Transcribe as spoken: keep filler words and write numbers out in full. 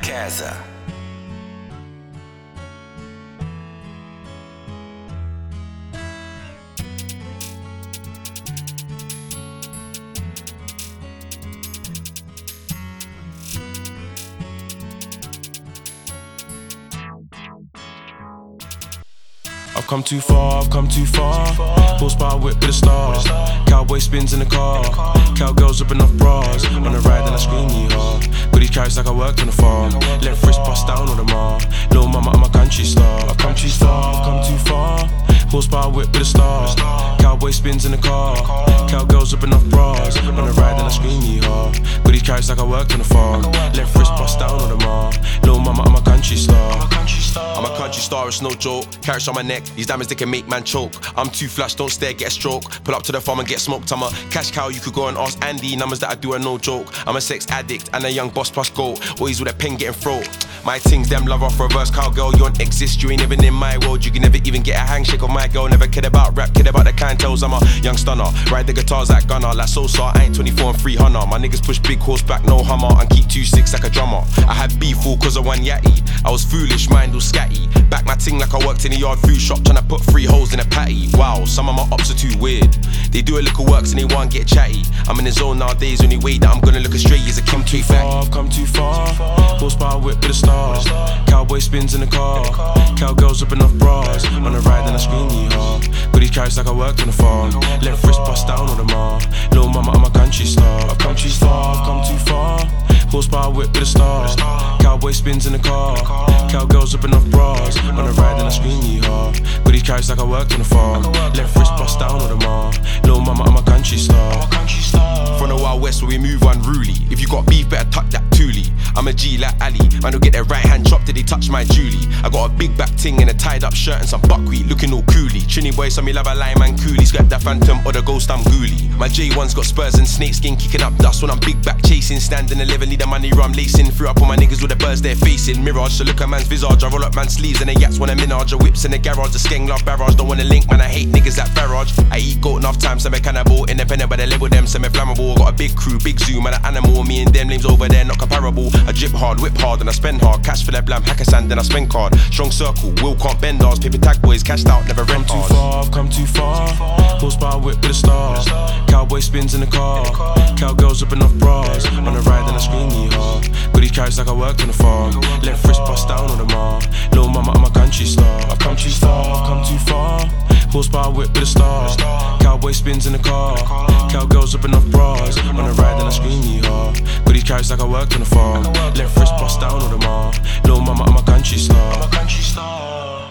casa. I've come too far, I've come too far. Horsepower whip with a star. Cowboy spins in the car. Cowgirls ripping off bras. On the ride and I scream yeehaw. Got these carrots like I worked on the farm. Left wrist bust down on the mar. Little mama, I'm a country star. I've come too far, I've come too far. Horsepower whip with a star. Cowboy spins in the car. Cowgirls ripping off bras. On the ride and I scream yeehaw. Got these carrots like I worked on the farm. Left wrist bust down on the mar. Little mama, I'm a country star. I'm a country star, it's no joke. Carrots on my neck, these diamonds they can make man choke. I'm too flash, don't stare, get a stroke. Pull up to the farm and get smoked. I'm a cash cow, you could go and ask Andy. Numbers that I do are no joke. I'm a sex addict and a young boss plus gold. Always with a pen getting throat. My things, them love off reverse cowgirl. You don't exist, you ain't even in my world. You can never even get a handshake of my girl. Never cared about rap, cared about the clientels. I'm a young stunner, ride the guitars like Gunner. Like Sosa, I ain't twenty-four and three hundred. My niggas push big horseback, no Hummer. And keep two six like a drummer. I had beef all cause of one yatty. I was foolish, mind all scatty. Back my ting like I worked in a yard food shop, tryna put three holes in a patty. Wow, some of my ops are too weird. They do a little works and they want get chatty. I'm in the zone nowadays, only way that I'm gonna look astray is a Kim too fat. I've come too far, horsepower whip with a star. Cowboy spins in the car, cowgirls ripping off bras. On the ride and I scream yeehaw. Got these carrots like I worked on the farm. Left wrist bust down on the mar. Little mama, I'm a country star. I've come too far, I've come too far. Horsepower whip with a star. Cowboy spins in the car. Cowgirls ripping off bras. On the ride and I scream yeehaw. Got these carrots like I worked on the farm. Left wrist bust down on the mar. Little mama, I'm a country star. From the Wild West where we move unruly. If you got beef, better tuck that toolie. I'm a G like Ali. Man, don't get their right hand chopped till they touch my Julie. I got a big back ting and a tied up shirt and some buckwheat, looking all coolie. Trini boy, some me love a lime and coolie. Scrap that phantom or the ghost, I'm ghoulie. My J one's got spurs and snakeskin kicking up dust when I'm big back chasing. Standing eleven, need the money rum lacing. Threw up on my niggas with the birds they're facing. Mirage, so look at man's visage. I roll up man's sleeves and the yats want a minage. A whips in the garage, the skeng love barrage. Don't wanna link, man, I hate niggas at barrage. I eat goat enough times, so me cannibal. Independent but they label them, so me flammable. Got a big crew, big zoo, man, an animal. Me and them names over there, not comparable. I drip hard, whip hard, and I spend hard. Cash for that blam, hacker sand, then I spend card. Strong circle, will can't bend ours. Paper tag boys, cashed out, never rent I've come too far, I've come too far. Horsepower whip with a star. Cowboy spins in the car. Cowgirls ripping off bras. On the ride and I scream yeehaw. Got these carrots like I worked on the farm. Left wrist bust down on the mar. Little mama, I'm a country star. I've come too far, I've come too far. Horsepower whip with a star. Cowboy spins in the car. Cowgirls ripping off bras. On the ride and I scream yeehaw. Got these carrots like I worked on the farm. Left wrist bust down on the mar. Little mama, I'm a country star.